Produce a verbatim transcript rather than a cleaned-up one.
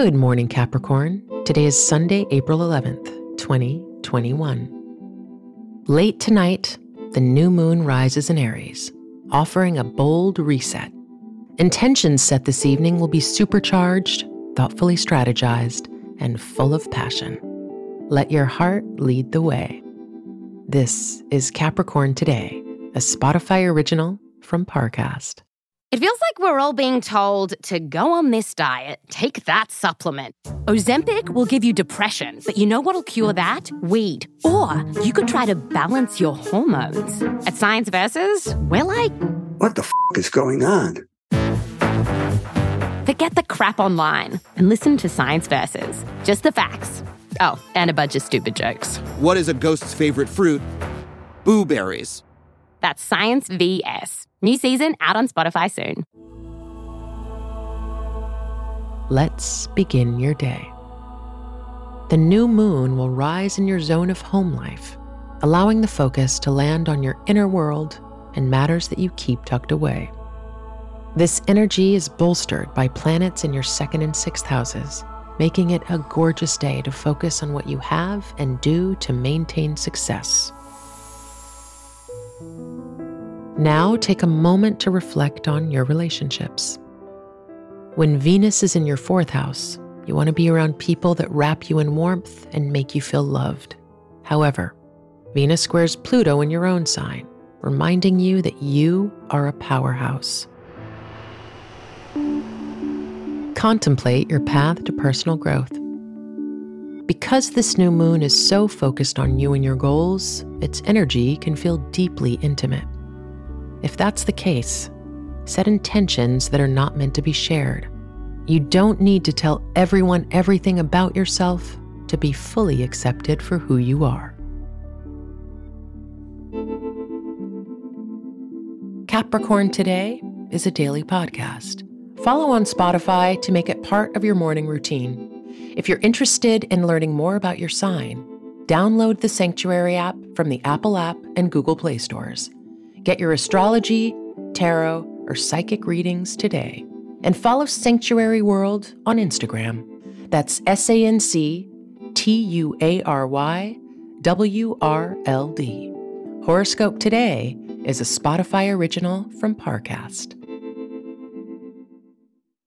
Good morning, Capricorn. Today is Sunday, April eleventh, twenty twenty-one. Late tonight, the new moon rises in Aries, offering a bold reset. Intentions set this evening will be supercharged, thoughtfully strategized, and full of passion. Let your heart lead the way. This is Capricorn Today, a Spotify original from Parcast. It feels like we're all being told to go on this diet, take that supplement. Ozempic will give you depression, but you know what'll cure that? Weed. Or you could try to balance your hormones. At Science Versus, we're like, what the f*** is going on? Forget the crap online and listen to Science Versus. Just the facts. Oh, and a bunch of stupid jokes. What is a ghost's favorite fruit? Blueberries. That's Science V S. New season out on Spotify soon. Let's begin your day. The new moon will rise in your zone of home life, allowing the focus to land on your inner world and matters that you keep tucked away. This energy is bolstered by planets in your second and sixth houses, making it a gorgeous day to focus on what you have and do to maintain success. Now take a moment to reflect on your relationships. When Venus is in your fourth house, you want to be around people that wrap you in warmth and make you feel loved. However, Venus squares Pluto in your own sign, reminding you that you are a powerhouse. Contemplate your path to personal growth. Because this new moon is so focused on you and your goals, its energy can feel deeply intimate. If that's the case, set intentions that are not meant to be shared. You don't need to tell everyone everything about yourself to be fully accepted for who you are. Capricorn Today is a daily podcast. Follow on Spotify to make it part of your morning routine. If you're interested in learning more about your sign, download the Sanctuary app from the Apple app and Google Play stores. Get your astrology, tarot, or psychic readings today. And follow Sanctuary World on Instagram. That's S A N C T U A R Y W R L D. Horoscope Today is a Spotify original from Parcast.